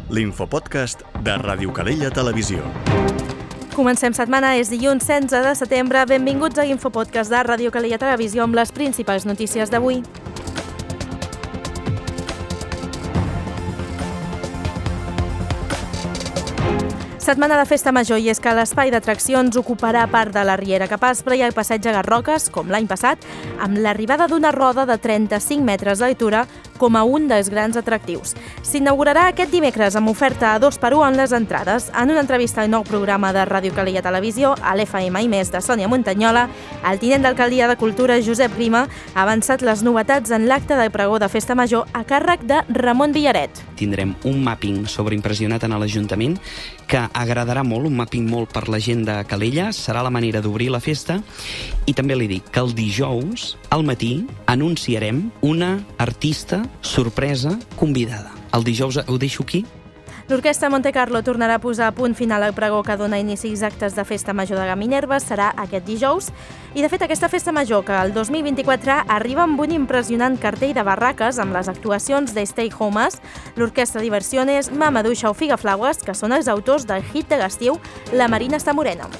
l'infopodcast de Ràdio Calella Televisió. Comencem setmana, és dilluns 16 de setembre. Benvinguts a l'Infopodcast de Ràdio Calella Televisió amb les principals notícies d'avui. Setmana de festa major, i és que l'espai d'atraccions ocuparà part de la Riera Capaspre i el passeig a Garroques, com l'any passat, amb l'arribada d'una roda de 35 metres d'altura com a un dels grans atractius. S'inaugurarà aquest dimecres amb oferta a 2x1 en les entrades. En una entrevista al nou programa de Ràdio Calella Televisió, a l'FM i més de Sònia Montanyola, el tinent d'alcaldia de Cultura, Josep Grima, ha avançat les novetats en l'acte de pregó de festa major a càrrec de Ramon Villaret. Tindrem un mapping sobreimpressionat en l'Ajuntament que agradarà molt, un mapping molt per la gent de Calella, serà la manera d'obrir la festa, i també li dic que el dijous al matí anunciarem una artista sorpresa convidada. El dijous ho deixo aquí. L'Orquestra Monte Carlo tornarà a posar a punt final al pregó que dona inici als actes de Festa Major de Minerva, serà aquest dijous. I de fet aquesta Festa Major, que el 2024 arriba amb un impressionant cartell de barraques amb les actuacions de Stay Homes, l'Orquestra Diversiones, Mamaduixa o Figaflaues, que són els autors del hit de l'estiu La Marina està morena.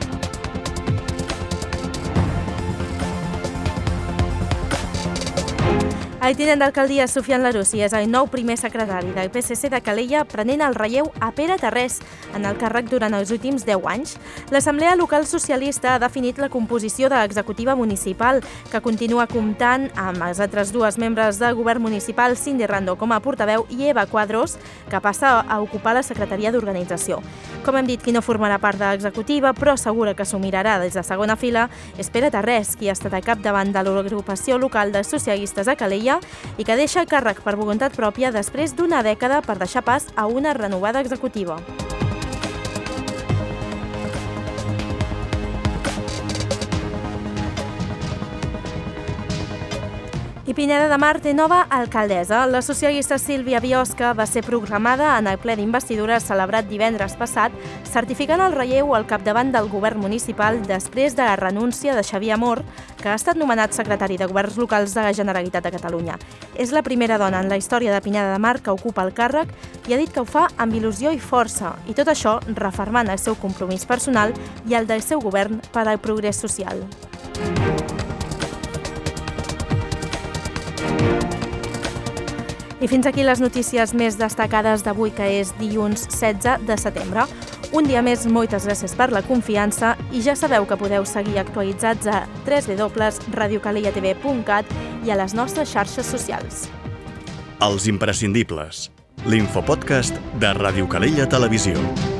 El tinent d'alcaldia, Sufian Larusi, és el nou primer secretari del PSC de Calella, prenent el relleu a Pere Tarrés en el càrrec durant els últims 10 anys. L'Assemblea Local Socialista ha definit la composició de l'executiva municipal, que continua comptant amb els altres dues membres del govern municipal, Cindy Rando com a portaveu i Eva Quadros, que passa a ocupar la secretaria d'organització. Com hem dit, qui no formarà part de l'executiva, però assegura que s'ho mirarà des de segona fila, és Pere Tarrés, qui ha estat al capdavant de l'agrupació local dels socialistes a Calella i que deixa el càrrec per voluntat pròpia després d'una dècada per deixar pas a una renovada executiva. I Pineda de Mar té nova alcaldessa. La socialista Sílvia Biosca va ser programada en el ple d'investidura celebrat divendres passat, certificant el relleu al capdavant del govern municipal després de la renúncia de Xavier Amor, que ha estat nomenat secretari de Governs Locals de la Generalitat de Catalunya. És la primera dona en la història de Pineda de Mar que ocupa el càrrec i ha dit que ho fa amb il·lusió i força, i tot això refermant el seu compromís personal i el del seu govern per al progrés social. I fins aquí les notícies més destacades d'avui, que és dilluns 16 de setembre. Un dia més, moltes gràcies per la confiança i ja sabeu que podeu seguir actualitzats a www.radiocaellatv.cat i a les nostres xarxes socials. Els imprescindibles. L'infopodcast de Ràdio Calella Televisió.